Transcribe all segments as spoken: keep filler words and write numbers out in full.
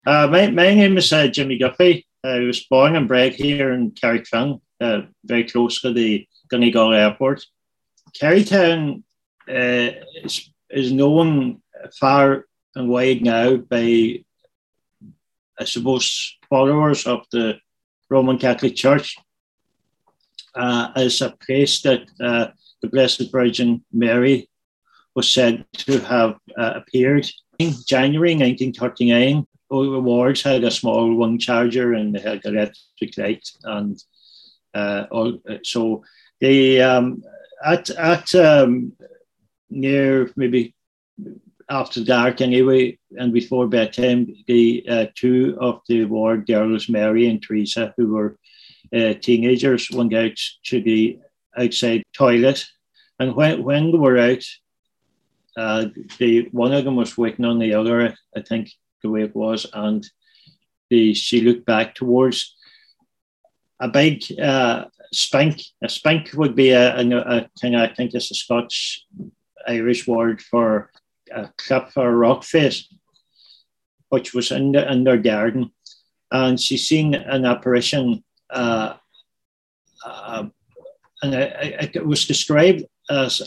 Uh, my, my name is uh, Jimmy Duffy. I was born and bred here in Carrickfinn, uh, very close to the Donegal Airport. Kerrytown uh, is, is known far and wide now by, I suppose, followers of the Roman Catholic Church uh, as a place that uh, the Blessed Virgin Mary was said to have uh, appeared in January nineteen thirty-nine. The wards had a small one charger and they had electric light, and uh, all. So they um, at at um, near maybe after dark anyway, and before bedtime, the uh, two of the ward girls, Mary and Teresa, who were uh, teenagers, went out to the outside toilet, and when when they were out, uh, the one of them was waiting on the other, I think, the way it was, and the she looked back towards a big uh, spink. A spink would be a, a, a thing, I think it's a Scotch Irish word for a cliff or a rock face, which was in, the, in their garden, and she seen an apparition, uh, uh, and I, I, it was described as,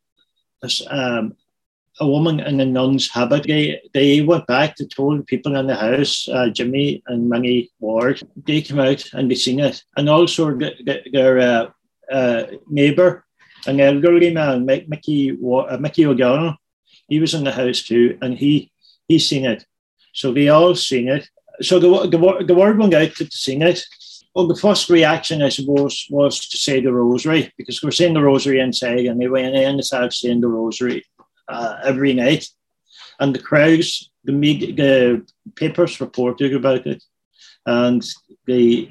as um, a woman in a nun's habit. They, they went back to told people in the house, uh, Jimmy and Minnie Ward, they came out and they seen it. And also the, the, their uh, uh, neighbour, an elderly man, Mickey, uh, Mickey O'Donnell, he was in the house too, and he he seen it. So they all seen it. So the, the, the word went out to, to sing it. Well, the first reaction, I suppose, was to say the rosary, because we're saying the rosary inside, and they went in and started saying the rosary Uh, every night, and the crowds, the media, the papers reported about it, and the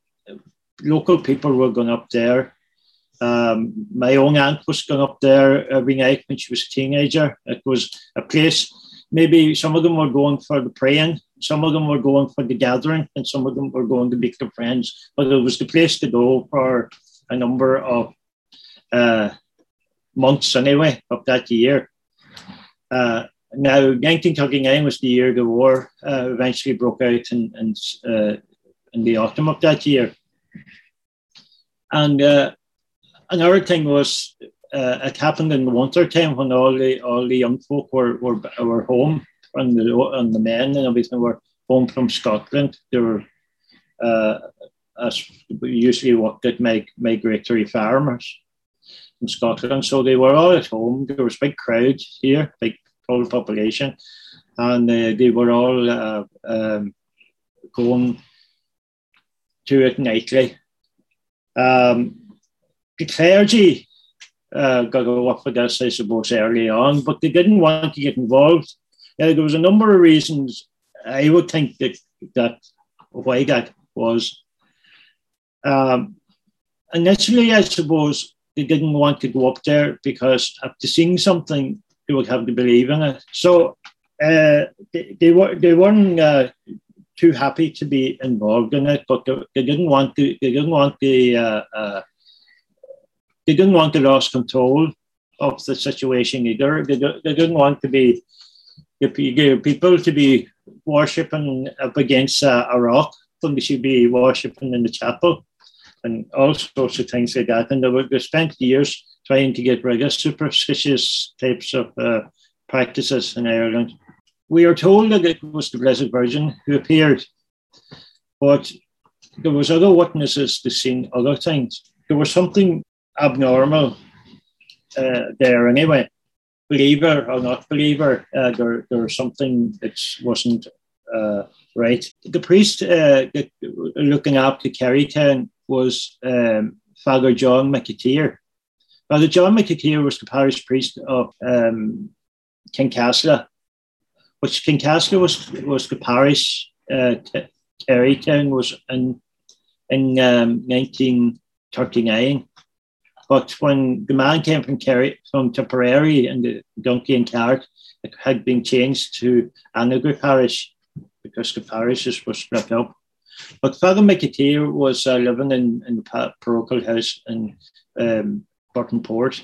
local people were going up there. Um, my own aunt was going up there every night when she was a teenager. It was a place, maybe some of them were going for the praying, some of them were going for the gathering, and some of them were going to meet their friends, but it was the place to go for a number of uh, months anyway of that year. Uh, now, nineteen thirty-nine was the year the war uh, eventually broke out in, in, uh, in the autumn of that year. And uh, another thing was, uh, it happened in the winter time when all the all the young folk were were, were home, and the, and the men and everything were home from Scotland. They were uh, as usually worked at mig- migratory farmers from Scotland, so they were all at home. There was a big crowd here, big full population, and uh, they were all uh, um, going to it nightly. Um, the clergy uh, got go up for this, I suppose, early on, but they didn't want to get involved. Uh, there was a number of reasons. I would think that that why that was. Um, initially, I suppose they didn't want to go up there because after seeing something, they would have to believe in it. So uh, they, they were they weren't uh, too happy to be involved in it, but they, they didn't want to. They didn't want the. Uh, uh, they didn't want to lose control of the situation either. They, they didn't want to be the people to be worshipping up against uh, a rock when they should be worshipping in the chapel, and all sorts of things like that. And they, were, they spent years trying to get rid of superstitious types of uh, practices in Ireland. We are told that it was the Blessed Virgin who appeared, but there was other witnesses to seeing other things. There was something abnormal uh, there anyway. Believer or not believer, uh, there, there was something that wasn't uh, right. The priest uh, that, looking after Kerrytown was um, Father John McAteer. Father John McAteer was the parish priest of um, Kincasla, which Kincasla was was the parish. Uh, Kerrytown was in in um, nineteen thirty-nine. But when the man came from Kerry, from Tipperary and the donkey and cart, it had been changed to Annaghar parish because the parishes were split up. But Father McAteer was uh, living in, in the parochial house in um, Burton Port.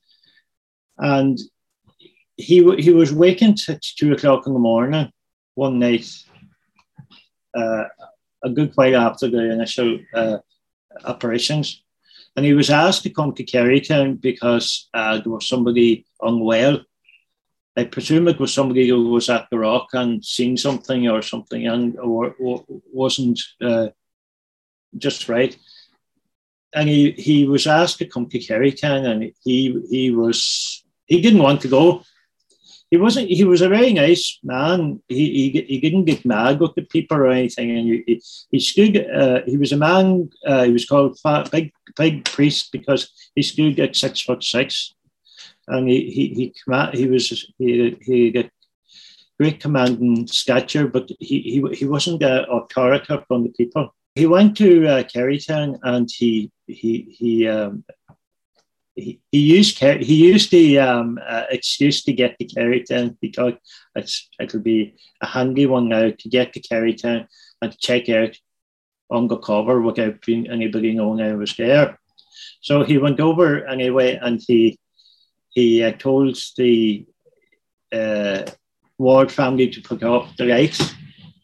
And he he was wakened at two o'clock in the morning one night uh, a good while after the initial uh, operations. And he was asked to come to Kerrytown because uh, there was somebody unwell. I presume it was somebody who was at the Rock and seen something or something and or, or wasn't uh, just right. And he, he was asked to come to Kerrytown, and he he was he didn't want to go. He wasn't. He was a very nice man. He he, he didn't get mad with the people or anything. And he he stood. Uh, he was a man. Uh, he was called fat, big big priest because he stood at six foot six, and he he he he was he he got great commanding stature, but he he he wasn't uh, authoritative on the people. He went to uh, Kerrytown, and he he he. Um, He, he used he used the um, uh, excuse to get to Kerrytown because it's it'll be a handy one now to get to Kerrytown and check out undercover without being anybody knowing I was there. So he went over anyway, and he he uh, told the uh, Ward family to put off the lights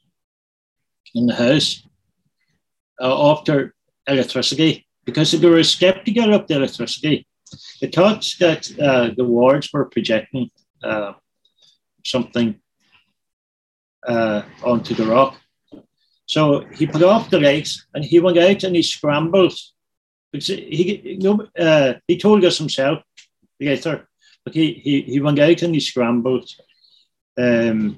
in the house uh, after electricity because they were skeptical of the electricity. They thought that uh, the wards were projecting uh, something uh, onto the Rock. So he put off the lights and he went out and he scrambled. He, you know, uh, he told us himself later, but he, he, he went out and he scrambled um,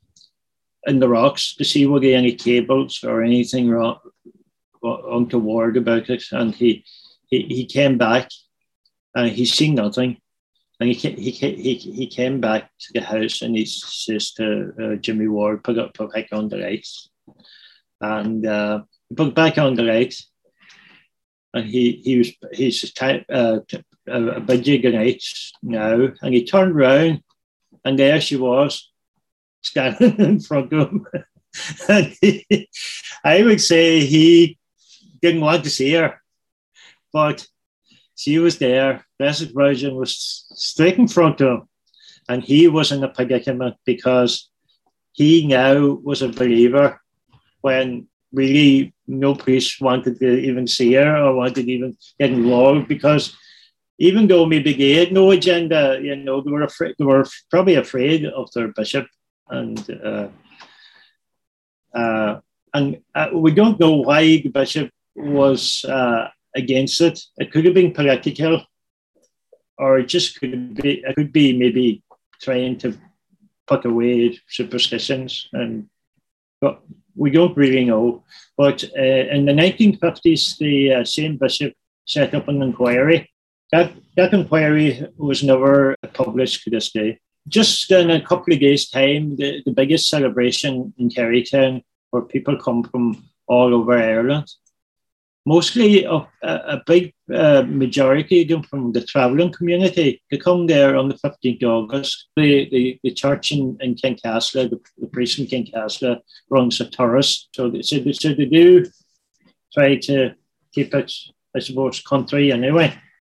in the rocks to see were there any cables or anything wrong, untoward about it. And he, he, he came back. And he seen nothing, and he he he he came back to the house, and he says to uh, Jimmy Ward, "Put up, put back on the lights," and uh, he put back on the lights, and he he was he's a type uh, a budgie night now, and he turned round, and there she was, standing in front of him, and he, I would say he didn't want to see her, but she was there. Blessed Virgin was straight in front of him, and he was in a predicament because he now was a believer when really no priest wanted to even see her or wanted to even get involved because even though maybe they had no agenda, you know, they were afraid. They were probably afraid of their bishop, and uh, uh, and uh, we don't know why the bishop was. Uh, against it. It could have been political, or it just could be, it could be maybe trying to put away superstitions, and but we don't really know. But uh, in the nineteen fifties, the uh, same bishop set up an inquiry. That, that inquiry was never published to this day. Just in a couple of days' time, the, the biggest celebration in Kerrytown, where people come from all over Ireland. Mostly a, a big uh, majority of them from the travelling community. They come there on the fifteenth of August. The, the, the church in, in Kincasla, the, the priest in Kincasla, runs a tourist. So they, so, they, so they do try to keep it, I suppose, country anyway.